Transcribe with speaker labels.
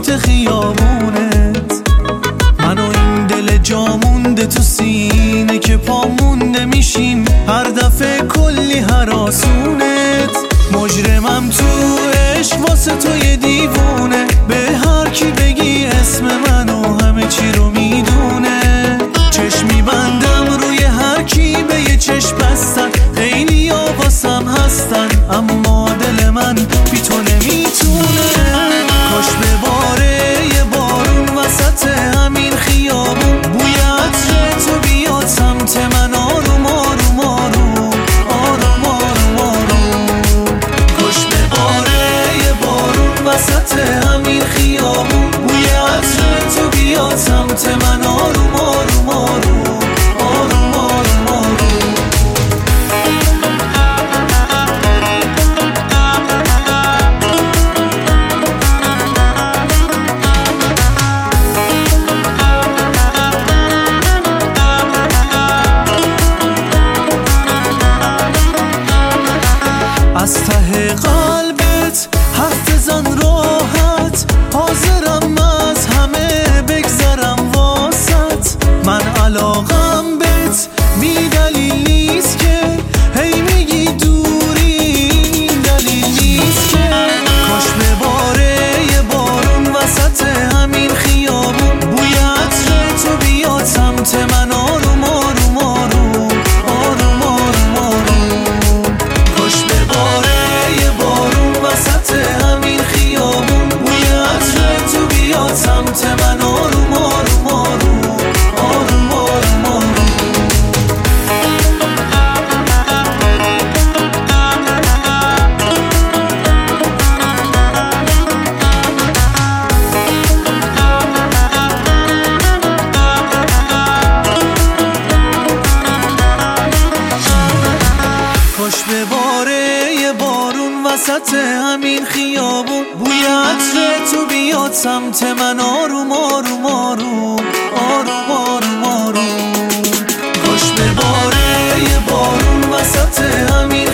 Speaker 1: وسط خیابونت، من و این دل جا مونده تو سینه که پا مونده میشیم هر دفعه کلی هراسونت. مجرمم تو عشق واسه تو یه دیوونه، به هر کی بگی اسم منو همه چی رو میدونه. چشمی بندم روی هر کی به یه چشم بستن، خیلی ها واسم هستن اما دل من بی تو نمیتونه. کاش بباره یه بارون وسط همین خیابون، بوی عطر تو بیاد سمت من آروم آروم آروم آروم آروم آروم. کاش بباره یه بارون وسط همین خیابون، بوی عطر تو بیاد سمت من آروم آروم آروم آروم آروم آروم. از ته قلبت حرف بزن راحت، حاضرم از همه بگذرم واسط. من علاقم بهت بی دلیل نیست که هی میگی دوری، این دلیل نیست که. کاش بباره یه بارون وسط همین خیابون، بوی عطر تو بیاد سمت من آروم آروم آروم آروم آروم آروم. کاش بباره یه بارون وسط همین خیابون، بوی عطر تو بیاد سمت من آروم آروم آروم آروم آروم آروم. کاش بباره یه بارون وسط همین خیابون، بوی عطر تو بیاد سمت من آروم آروم آروم آروم آروم آروم. کاش بباره یه بارون وسط همین